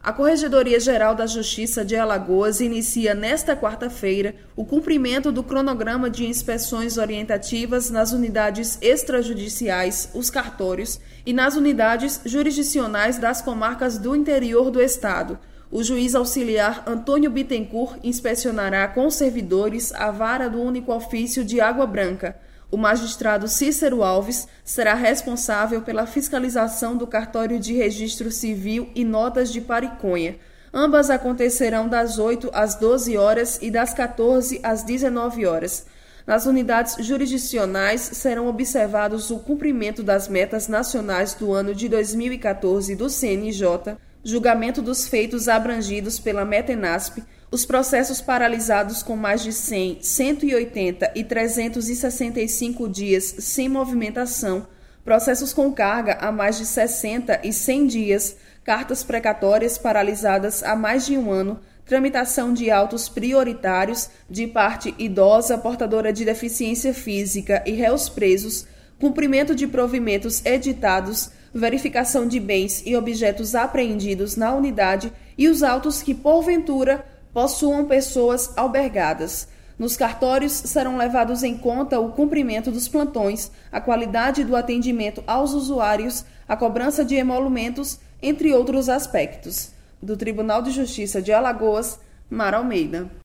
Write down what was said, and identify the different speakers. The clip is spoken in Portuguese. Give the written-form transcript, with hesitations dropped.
Speaker 1: A Corregedoria-Geral da Justiça de Alagoas inicia nesta quarta-feira o cumprimento do cronograma de inspeções orientativas nas unidades extrajudiciais, os cartórios, e nas unidades jurisdicionais das comarcas do interior do estado. O juiz auxiliar Antônio Bittencourt inspecionará com servidores a vara do único ofício de Água Branca. O magistrado Cícero Alves será responsável pela fiscalização do cartório de registro civil e notas de Pariconha. Ambas acontecerão das 8 às 12 horas e das 14 às 19 horas. Nas unidades jurisdicionais serão observados o cumprimento das metas nacionais do ano de 2014 do CNJ, julgamento dos feitos abrangidos pela Metenasp, os processos paralisados com mais de 100, 180 e 365 dias sem movimentação, processos com carga há mais de 60 e 100 dias, cartas precatórias paralisadas há mais de um ano, tramitação de autos prioritários de parte idosa, portadora de deficiência física e réus presos, cumprimento de provimentos editados, verificação de bens e objetos apreendidos na unidade e os autos que, porventura, possuam pessoas albergadas. Nos cartórios serão levados em conta o cumprimento dos plantões, a qualidade do atendimento aos usuários, a cobrança de emolumentos, entre outros aspectos. Do Tribunal de Justiça de Alagoas, Mara Almeida.